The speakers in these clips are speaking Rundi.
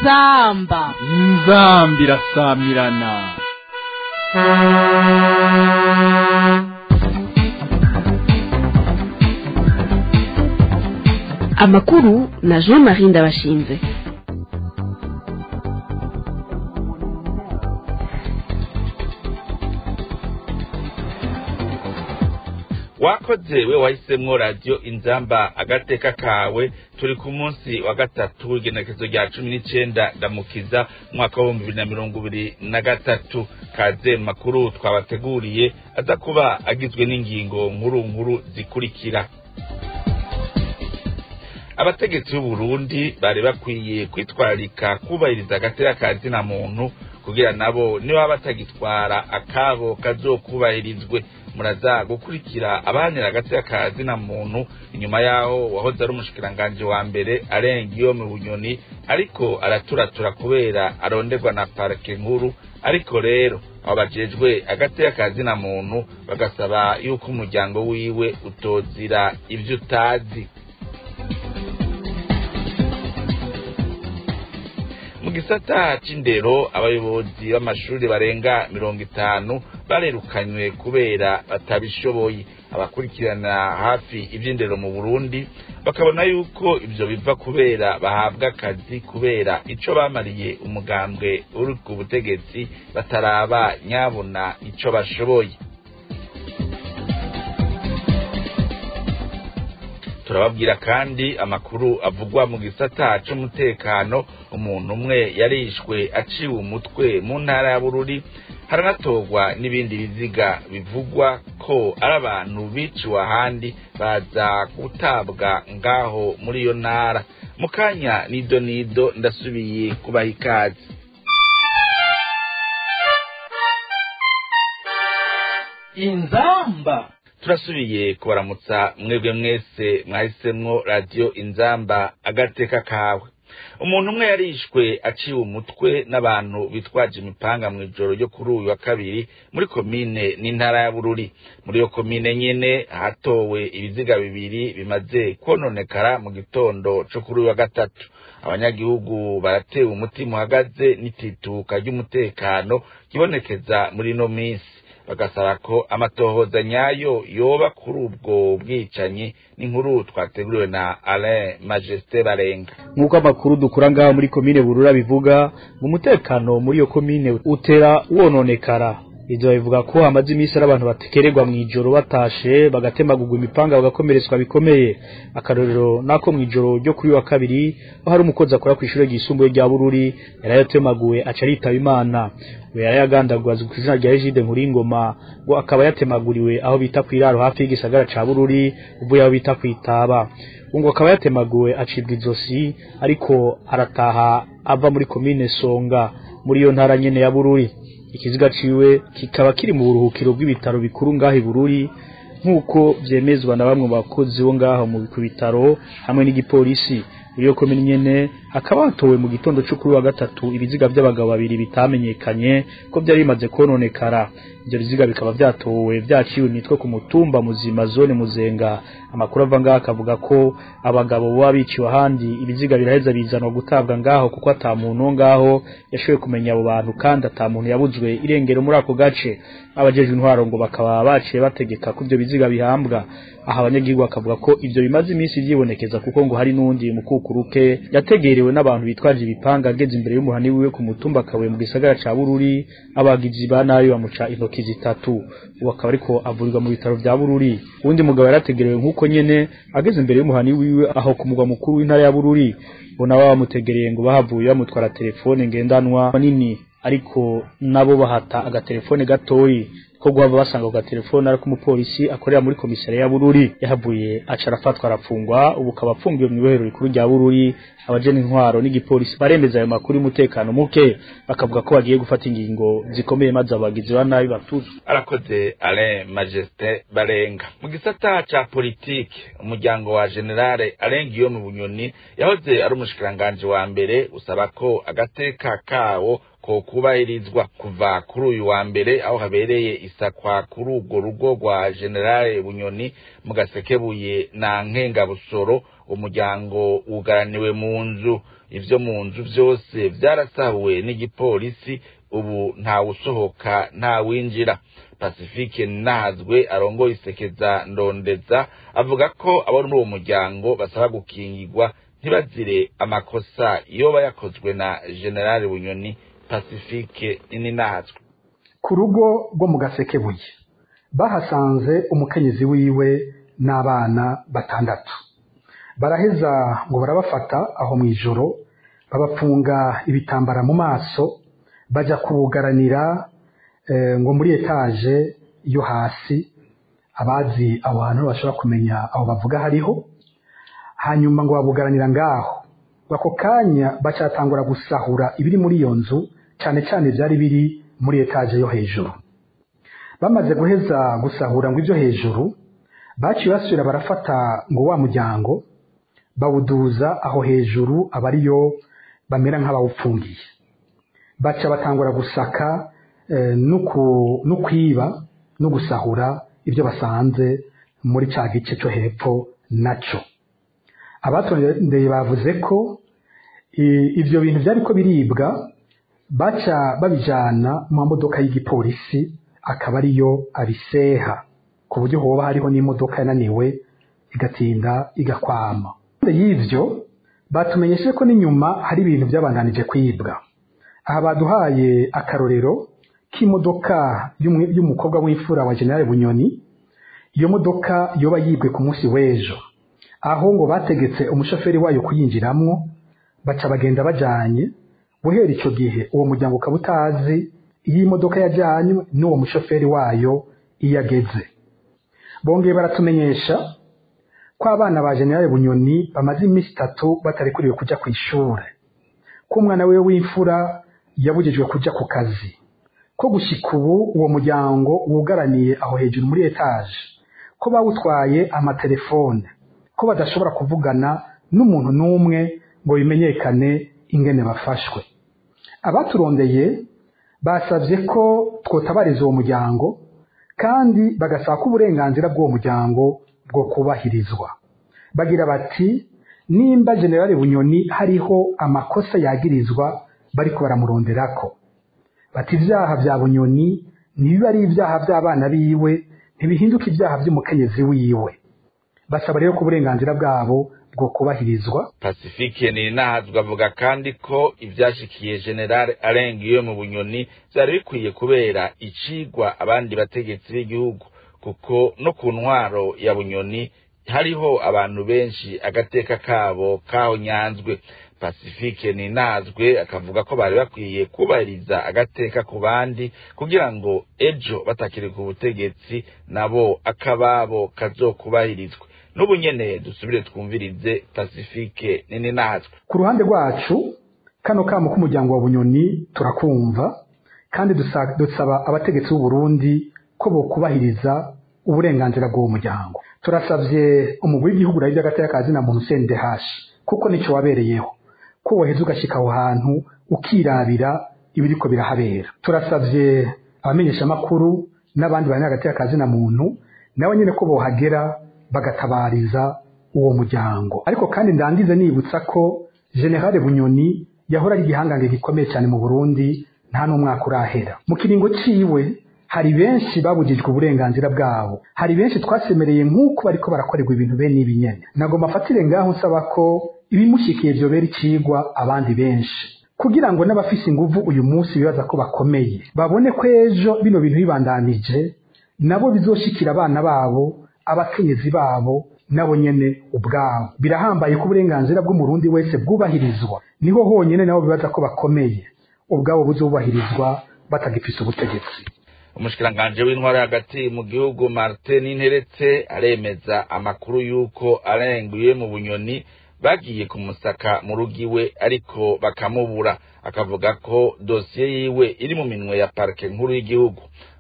inzamba irasamirana. Amakuru na Jean-Marie Ndabashinze. Wakoze we wahisemwo radio Inzamba agateka kawe. Turi ku munsi wa gatatu w'igenekezo rya 19 ndamukiza mwaka wa 2023. Kaze makuru twabateguriye aza kuba agizwe n'ingingo nkuru zikurikira. Abategetsi b'u Burundi bari bakwiye kwitwarika kubahiriza agateka kazi na muntu kugira nabo niba batagitwara akabo kazokubahirizwe. Muraza gukurikira abanira agateka kazi na muntu inyuma yaho wahoze ari umushikiranganje wa mbere arengiyo mu Bunyoni ariko araturatura kubera aronderwa na parke nkuru. Ariko rero abajejwe agateka kazi na muntu bagasaba yuko umuryango wiwe utozira ivyo utazi. Mu gisata c'indero abayobozi b'amashuri barenga 50 barerukanywe kubera batabishoboye. Abakurikirana hafi ivy'indero mu Burundi bakabona yuko ivyo biva kubera bahabwa akazi kubera ico bamariye umugambwe uri ku butegetsi bataraba nyabona ico bashoboye. Turababwira kandi amakuru avugwa mu gisata c'umutekano. Umuntu umwe yarishwe aciwe umutwe mu ntara ya Bururi. Haranatogwa n'ibindi biziga bivugwa ko ari abantu biciwe ahandi baza gutabwa ngaho muri iyo ntara. Mukanya nido ndasubiye kubaha ikaze. Inzamba turasubiye kubaramutsa mwebwe mwese mwahisemwo radio Inzamba agateka kawe. Umuntu umwe yarishwe aciwe umutwe n'abantu bitwaje imipanga mu ijoro ryo kuri uyu wa kabiri muri komine n'intara ya Bururi. Muri iyo komine nyene hatowe ibiziga bibiri bimaze kononekara mu gitondo cyo kuri uyu wa gatatu. Abanyagihugu baratewe umutima uhagaze n'itituka ry'umutekano kibonekeza muri no minsi. Bagasaba ko amatohoza nyayo yoba kuri ubwo bwicanyi. N'inkuru twateguriwe na Alain Majesté Barenga. Nk'uko amakuru dukura ngaho muri komine Burura bivuga, mu mutekano muri iyo komine utera wononekara. Ivyo bivuga ko amazi imisi abantu batekererwa mu ijoro batashe bagatemagurwa imipanga bagakomeretswa bikomeye. Akarorero nako mu ijoro ryo kuri wa kabiri aho hari umukozi akora ku ishure ryisumbuye rya Bururi yarayatemaguwe aca aritaba Imana. We yarayagandagwaza ku izina rya Egide Nkuringoma ngo akaba yatemaguriwe aho bita kwiraro hafi y'igisagara ca Bururi uvuye aho bita kwitaba. Ngo akaba yatemaguwe acibwa izosi ariko arataha ava muri komine Songa muri iyo ntara nyene ya Bururi. Ikiziga ciwe kikaba kiri mu buruhukiro bw'ibitaro bikuru ngaho i Bururi nk'uko vyemezwa na bamwe bakozi bo ngaho mu bitaro hamwe n'igipolisi. Iyo komine nyene hakaba hatowe mu gitondo cyo kuri wa gatatu ibiziga by'abagabo babiri bitamenyekanye ko byari bimaze kononekara. Ibyo biziga bikaba byatowe vyaciwe imitwe ku mutumba Muzima zone Muzenga. Amakuru ava ngaho akavuga ko abagabo babiciwe ahandi ibiziga biraheza bizanwa gutabwa ngaho kuko atamuntu ngaho yashoboye kumenya abo bantu kandi atamuntu yabuzwe irengero muri ako gace. Abajejwe intwaro ngo bakaba baciye bategeka ko ibyo biziga bihambwa. Aha abanyagihugu bakavuga ko ivyo bimaze iminsi vyibonekeza kuko ngo hari nundi mukukuruke yategerewe n'abantu bitwaje ibipanga ageze imbere y'umuhani wiwe ku mutumba Kawe mu gisagara ca Bururi. Abagizi ba nabi bamuca intoki zitatu. Ubu akaba ariko avurirwa mu bitaro vya Bururi. Undi mugabo yarategerewe nk'uko nyene ageze imbere y'umuhani wiwe aho ku mugwa mukuru w'intara ya Bururi. Bona bamutegereye ngo bahavuye bamutwara telefone ngendanwa manini ariko nabo bahata agatelefone gatoyi ko guhava basanga ku gatelefone ari kumupolisi akorera muri komisariya ya Bururi. Yahavuye aca arafatwa arafungwa. Ubu kaba afungiwe mu ibohero rikuru rya Bururi. Abajene intwaro n'igipolisi baremeza ayo makuru y'umutekano muke bakavuga ko bagiye gufata ingingo zikomeye maze abagizi ba nabi batuzwe. Arakoze Alain Majesté Barenga. Mu gisata ca politike umuryango wa Generale Arengiyo mu Bunyoni yahoze ari umushikiranganje wa mbere usaba ko agateka kawo ko kubahirizwa. Kuva kuri uyu wa mbere aho habereye isakwa kuri urwo rugo rwa General Bunyoni mu Gasekebuye na Nkengabusoro, umuryango ugaraniwe mu nzu. Ivyo mu nzu vyose vyarasahuwe n'igipolisi, ubu nta usohoka nta winjira. Pacifique Ninahazwe arongoye isekeza ndondeza avuga ko abo muri uwo muryango basaba gukingirwa ntibazire amakosa yoba yakozwe na General Bunyoni. Pacifique Ninahazwe: ku rugo rwo mu Gasekebuye bahasanze umukenyezi wiwe n'abana 6. Baraheza ngo barabafata aho mwijoro, babapfunga ibitambara mu maso, baja kubugaranira ngo muri etage yo hasi. Abazi abo hantu bashobora kumenya aho bavuga hariho. Hanyuma ngo babugaranira ngaho, bako kanya bacatangura gusahura ibiri muri iyo nzu, cyane cyane byari biri muri etage yo hejuru. Bamaze guheza gusahura ngo ibyo hejuru, baciye basubira barafata ngo wa muryango bawuduza aho hejuru, abariyo bamera nk'abawupfungiye. Baca batangura gusaka no kwiba no gusahura ibyo basanze muri ca gice cyo hepfo naco. Abatondeye bavuze ko ivyo bintu byari ko biribwa, baca babijana mu modoka y'igipolisi, akaba ariyo abiseha, ku buryo hoba hariho n'imodoka yananiwe igatinda igakwama. Y'ivyo batumenyeshe ko n'inyuma hari ibintu byabandanije kwibwa. Aha baduhaye akarorero k'imodoka y'umukobwa w'imfura wa General Bunyoni. Iyo modoka yoba yibwe ku munsi w'ejo, aho ngo bategetse umushoferi wayo kuyinjiramwo, baca bagenda bajanye. Guhera ico gihe uwo muryango ukaba utazi iyi modoka yajanywe n'uwo mushoferi wayo iyageze. Bongeye baratumenyesha ko abana ba General Bunyoni bamaze iminsi 3 batarekuriwe kuja ku ishure, ko umwana we w'imfura yabujijwe kuja ku kazi, ko gushika ubu uwo muryango wugaraniye aho hejuru muri etage, ko bawutwaye amatelefone, ko badashobora kuvugana n'umuntu n'umwe ngo bimenyekane ingene bafashwe. Abaturondeye basavye ko twotabariza uwo muryango, kandi bagasaba ko uburenganzira bw'uwo muryango bwo kubahirizwa. Bagira bati nimba General Bunyoni hariho amakosa yagirizwa bariko baramuronderako, bati ivyaha vya Bunyoni nibiba ari ivyaha by'abana biwe, ntibihinduka ivyaha by'umukenyezi wiwe. Basaba rero ko uburenganzira bwabo bwo kubahirizwa. Pacifique Ninahazwe avuga kandi ko ivyashikiye General Arengiye mu Bunyoni byari bikwiye kubera icigwa abandi bategetsi b'igihugu, kuko no ku ntwaro ya Bunyoni hariho abantu benshi agateka kabo kaho nyanzwe. Pacifique Ninahazwe akavuga ko bari bakwiye kubahiriza agateka ku bandi kugira ngo ejo batakiri ku butegetsi nabo akababo kazokubahirizwe. N'ubu nyene dusubire twumvirize Pacifique Ninahazwe. Ku ruhande rwacu kano kamo k'umuryango wa Bunyoni turakumva, kandi dusaba abategetsi b'u Burundi ko bo kubahiriza uburenganzira bw'uwo muryango. Turasavye umugwi w'igihugu ravye agateka kazi na muntu CNDH, kuko nico wabereyeho, ko woheza ugashika aho hantu ukirabira ibiriko birahabera. Turasavye abamenyesha makuru n'abandi bane agateka kazi na muntu nawe nyene ko bohagera bagatabariza uwo muryango. Ariko kandi ndangize nibutsa ko General Bunyoni yahora ari igihangange gikomeye cyane mu Burundi, nta n'umwaka urahera. Mu kiringo ciwe hari benshi babujijwe uburenganzira bwabo, hari benshi twasemereye nk'uko bariko barakorerwa ibintu bene ibinyene. Nagomba afatire ngaho nsaba ko ibimushikiye byo bera icigwa abandi benshi, kugira ngo n'abafise inguvu uyu munsi bibaza ko bakomeye babone ko ejo bino bintu bibandanije nabo bizoshikira abana babo, abakenyezi babo, nabo nyene ubwabo. Birahambaye ko uburenganzira bw'umurundi wese bwubahirizwa, niho honyene nabo bibaza ko bakomeye, ubwabo buzobubahirizwa batagifise ubutegetsi. Umushikiranganje w'intwaro hagati mu gihugu Martin Ninteretse aremeza amakuru yuko Arengiye mu Bunyoni bagiye kumusaka mu rugiwe ariko bakamubura. Akavuga ko dosiye yiwe iri mu minwe ya parke nkuru y'igihugu.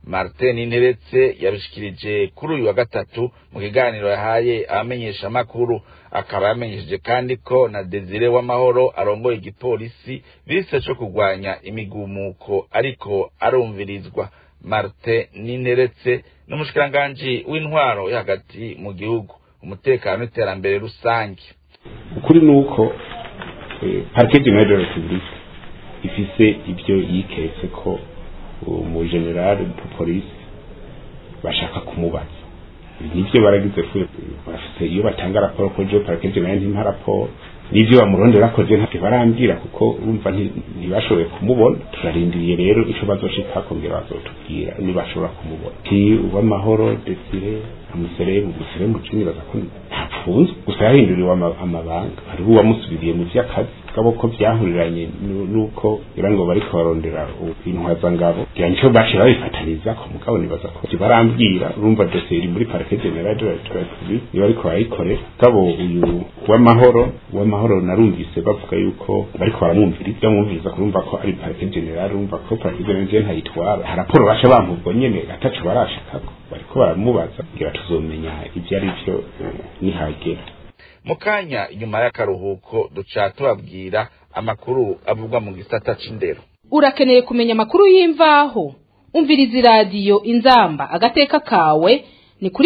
Martin Ninteretse yabishikirije kuri uyu wa gatatu mu kiganiro yahaye abamenyesha makuru, akaba yamenyesheje kandi ko na Desire w'amahoro arongoye igipolisi bise cyo kurwanya imigumuko ariko arumvirizwa. Martin Ninteretse n'umushikiranganje w'intwaro hagati mu gihugu, umutekano n'iterambere rusange. Ukuri nuko Parquet General de la République ifise ibyo yiketse ko mu general de police bashaka kumubaza. Nivyo baragize fu bafite iyo batanga raporo ko je Parquet General ntimpa raporo, nivyo bamurondera ko je ntacyo barambwira kuko urumva ntibashoboye kumubona. Turarindiriye rero ico bazoshika kongera bazotubwira ni bashobora kumubona. Ki uw'amahoro Desire amuseremu cumi bazakunda apfunzwe gusa yahinduriwe amabanga, hari uwamusubiriye mu vy'akazi kabo ko byahuriranye nuko irango bariko barondera intwaza ngabo yancho bashira bifataniza ko mugabo nibaza ko barambwira urumva Desire muri Parquet General de la République ni bariko bayikore kabo uyu w'amahoro narumvise bavuga yuko bariko baramwumviriza bamwumviriza kurumva ko ari Parquet General, urumva ko Parquet General ntayitwara haraporo basha bamvugo nyene atacu barashikako bariko baramubaza ngira tuzomenya ivyo ari byo nihagera. Mukanya inyuma y'akaruhuko duca tubabwira amakuru avugwa mu gisata c'indero. Urakeneye kumenya amakuru y'imvaho? Umviriza radio Inzamba agateka kawe ni kuri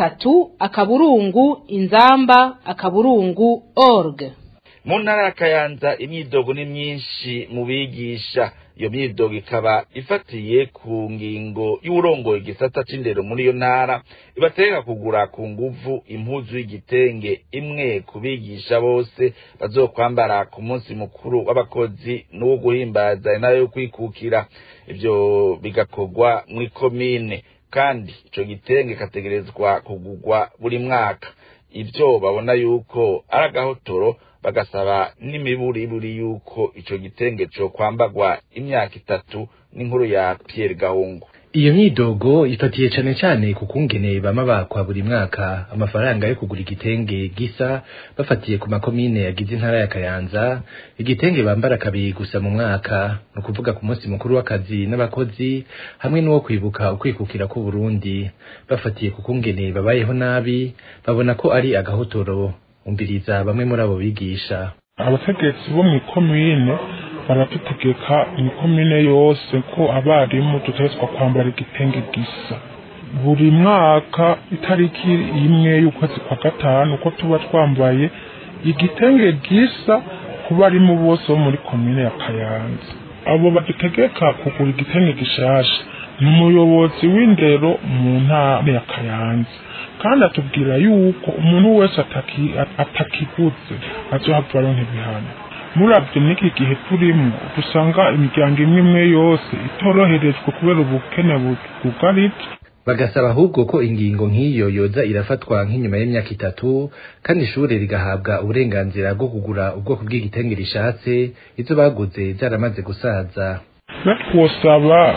wezi3:inzamba.org. Mu ntara ya Kayanza imyidogo ni myinshi mu bigisha. Iyo myidogo ikaba ifatiye ku ngingo y'urongoye igisata c'indero muri iyo ntara ibateka kugura ku nguvu impuzu y'igitenge imwe kubigisha bose bazokwambara ku munsi mukuru w'abakozi n'uwo guhimbaza nayo kwikukira. Ivyo bigakorwa muri komine kandi ico gitenge kategerezwa kugurwa buri mwaka. Ivyo babona yuko ari agahotoro, bagasaba n'imiburiburi yuko ico gitenge cyo kwambagwa imyaka 3 n'inkuru ya Pierre Gahungu. Iyo myidogo ifatiye cyane cyane kukungene bama bakwa buri mwaka amafaranga yo kugura igitenge gisa bafatiye ku makomine yagize intara ya Kayanza. Igitenge bambara kabiri gusa mu mwaka, no kuvuga ku munsi mukuru w'akazi n'abakozi hamwe n'uwo kwibuka ukwikukira ku Burundi. Bafatiye kukungene babayeho nabi, babona ko ari agahotoro. Umbiriza bamwe muri abo bigisha. Abategetsi bo mu komine barategeka imikomine yose ko abarimu tutezwa kwambara igitenge gisa buri mwaka itariki imwe y'ukwezi kwa gatanu, ko tuba twambaye igitenge gisa ku barimu bose bo muri komine ya Kayanza. Abo badutegeka kugura igitenge gishasha n'umuyobozi w'indero mu ntara ya Kayanza, kandi atubwira yuko umuntu wese atakiguze azohava aronka ibihano. Muravye n'iki gihe turimo dusanga imiryango imwe yose itoroherejwe kubera ubukene bwugaritse. Bagasaba ahubwo ko ingingo nk'iyo yoza irafatwa nk'inyuma y'imyaka 3 kandi ishure rigahabwa uburenganzira bwo kugura ubwoko bw'igitenge rishatse izo baguze zaramaze gusaza. Twosaba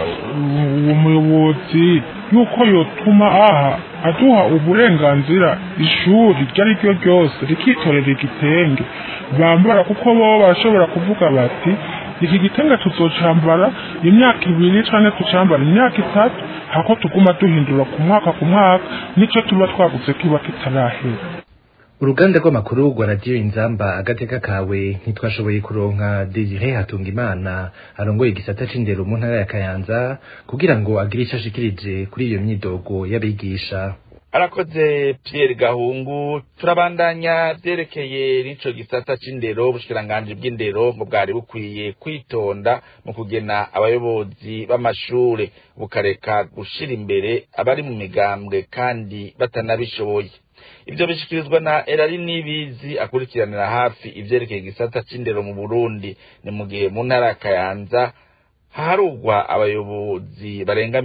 umuyobozi yuko yotuma aduha uburenganzira ishuri ryari ryo ryose rikitorera igitenge bambara, kuko bo bashobora kuvuga bati iki gitenge tuzocambara imyaka 2 canke tucambara imyaka 3, hako tuguma duhindura ku mwaka nico tuba twaguze kiba kitarahera. Uruganda rw'amakuru rwa radio Inzamba agateka kawe ntitwashoboye kuronka Desire Hatungimana arongoye igisata c'indero mu ntara ya Kayanza kugira ngo agire ico ashikirije kuri iyo myidogo y'abigisha. Arakoze Pierre Gahungu. Turabandanya vyerekeye n'ico gisata c'indero. Ubushikiranganje bw'indero ngo bwari bukwiye kwitonda mu kugena abayobozi b'amashure, bukareka gushira imbere abari mu migambwe kandi batanabishoboye. Ivyo bishikirizwa na Erari Nibizi akurikiranira hafi ivyerekeye igisata c'indero mu Burundi. Ni mu gihe mu ntara ya Kayanza harugwa abayobozi barenga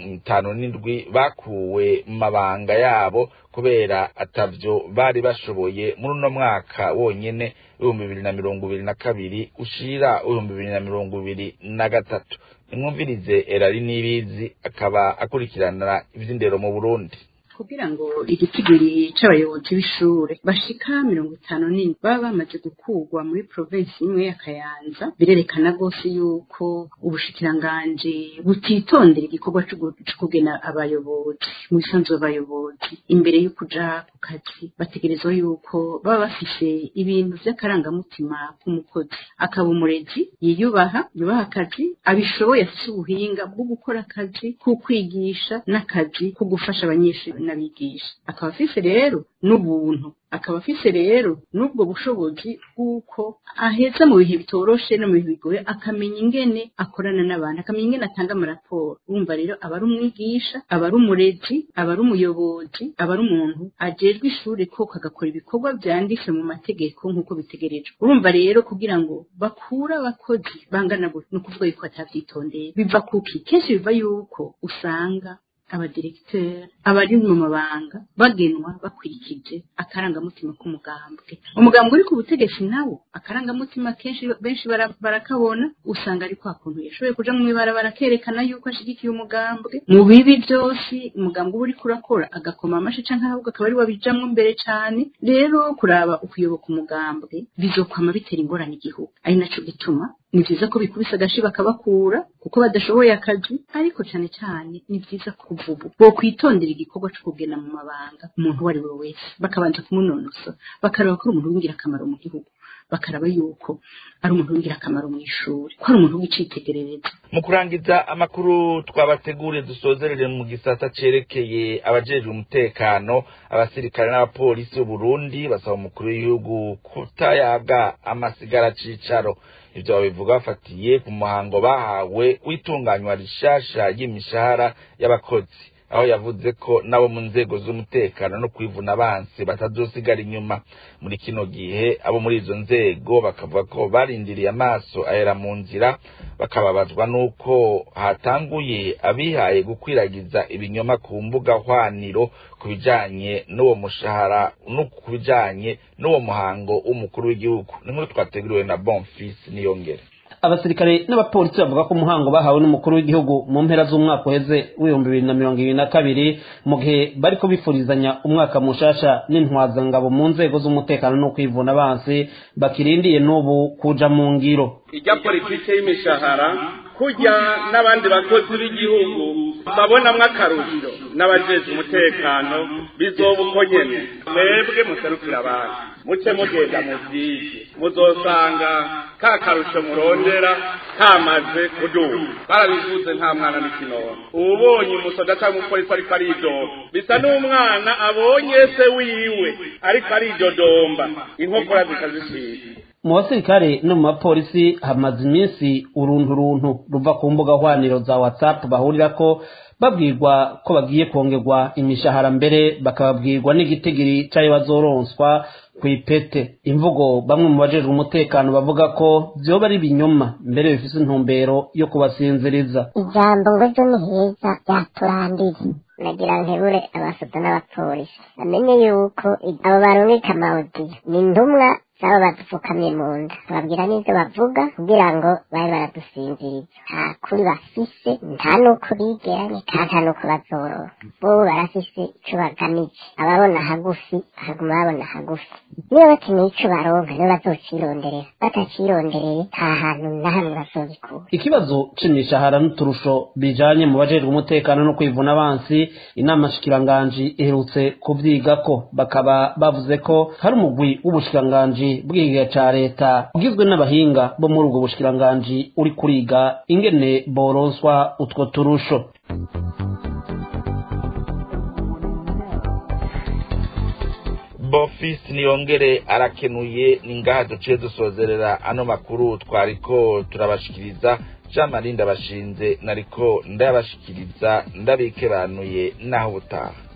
57 bakuwe mu mabanga yabo kubera atavyo bari bashoboye muri no mwaka wonyene 2022 ushira 2023. Imwumvirize Erari Nibizi akaba akurikirana ivy'indero mu Burundi. kugira ngo igitigiri c'abayobozi b'ishure bashika 57 baba bamaze gukurwa muri provinsi imwe ya Kayanza birerekana gose yuko ubushikiranganje butitondera igikorwa cyo kugena abayobozi mu bisanzwe abayobozi imbere yo kuja ku kazi bategerezwa yuko baba bafise ibintu vy'akarangamutima k'umukozi akaba umurezi yubaha akazi abishoboye afise ubuhinga bwo gukora akazi ko kwigisha n'akazi ko gufasha abanyeshuri n'abigisha akaba afise rero n'ubuntu akaba afise rero n'ubwo bushobozi bw'uko aheza mu bihe bitoroshe no mu bihe bigoye akamenya ingene akorana n'abantu akamenya ingene atanga amaraporo urumva rero aba ari umwigisha aba ari umurezi aba ari umuyobozi aba ari umuntu ajejwe ishuri koko agakora ibikorwa vyanditse mu mategeko nk'uko bitegerejwe urumva rero kugira ngo bakura abakozi bangana gutyo no kuvuga yuko atavyitondeye biva kuki kenshi biva yuko usanga abadirecteur abari mu mabanga bagenwa bakwikije akarangamutima k'umugambwe umugambwe uri ku butegetsi nawo akarangamutima kenshi benshi barakabona usanga ari kwa kuntu yashoboye kuja mu ibara barakerekana yuko ashigikiye umugambwe mu bibi byose umugambwe uri kurakora agakoma amashi canke ahubwo akaba ari wabijamwe mbere cyane rero kuraba ukuyoboka umugambwe bizokwama bitera ingorane igihugu ari naco gituma ni vyiza ko bikubisa agashi bakabakura kuko badashoboye akazi ariko cyane cyane ni vyiza kuvubu bo kwitondera igikorwa cyo kugena mu mabanga umuntu wari we wese bakabanza kumunonosa bakaraba ko umuntu wingira akamaro mu gihugu bakaraba yuko ari umuntu wingira akamaro mu ishuri ko ari umuntu w'icitegerereza mu kurangiza amakuru twabateguriye dusozerere mu gisata cerekeye abajejwe umutekano abasirikare n'abapolisi b'u Burundi basaba umukuru w'igihugu kutayaga amasigara cicaro ivyo babivuga bafatiye ku muhango bahawe witunganywa rishasha y'imishahara y'abakozi aho yavuze ko nabo mu nzego z'umutekano no kwivuna abansi batazosigara inyuma muri kino gihe abo muri izo nzego bakavuga ko barindiriye amaso ahera mu nzira bakababazwa nuko hatanguye abihaye gukwiragiza ibinyoma ku mbuga hwaniro kubijanye n'uwo mushahara no kubijanye n'uwo muhango w'umukuru w'igihugu n'inkuru twateguriwe na Bonfils Niyongere abasirikare n'abapolisi bavuga ko umuhango bahawe n'umukuru w'igihugu mu mpera z'umwaka uheze w'2022 mu gihe bariko bifurizanya umwaka mushasha n'intwazangabo mu nzego z'umutekano no kwivuna abansi bakirindiye n'ubu kuja mu ngiro ijya politike y'imishahara kujya n'abandi bakozi b'igihugu babonamwo akarusho n'abajejwe umutekano bizoba uko nyene mwebwe muserukira abantu muce mugenda muvyige muzosanga ka karusho murondera kamaze kuduga barabivuze nta mwana n'ikinono ubonye umusoda cyangwa umupolisi ariko aridoba bisa n'umwana abonye se wiwe ariko aridodomba inkokora zikazishiga mu basirikare no mu bapolisi hamaze iminsi uruntu ruva ku mbuga hwaniro za WhatsApp bahurirako babwirwa ko bagiye kongerwa imishahara mbere bakababwirwa n'igitigiri cyayo bazoronswa kwipete imvugo bamwe mu bajejwe umutekano bavuga ko vyoba ari binyoma mbere bifise intumbero yo kubasinziriza ijambo ngo ejo ni heza ryaturandiye nagira nkebure abasoda n'abapolisi amenye yuko abo barungika amawudiyo ni intumwa zabo badupfukamye mu nda babwira n'ivyo bavuga kugira ngo babe baradusinziriza nta kuri bafise nta n'uko bigeranye nta n'uko bazoroha bobo barafise ico bagamije ababona hagufi haguma babona hagufi niyo bakeneye ico baronka niyo bazocironderera batacirondereye nta hantu na hamwe bazobikura ikibazo c'imishahara n'uturusho bijanye mu bajejwe umutekano no kwivuna abansi inama shikiranganji iherutse kuvyigako bakaba bavuze ko hari umugwi w'ubushikiranganji bw'igihe ca leta ugizwe n'abahinga bo muri ubwo bushikiranganji uri kuriga ingene boronswa utwo turusho Bonfils Niyongere arakenuye ningaha duciye dusozerera ano makuru twariko turabashikiriza Jean Marie Ndabashinze nariko ndabashikiriza ndabikebanuye naho butaha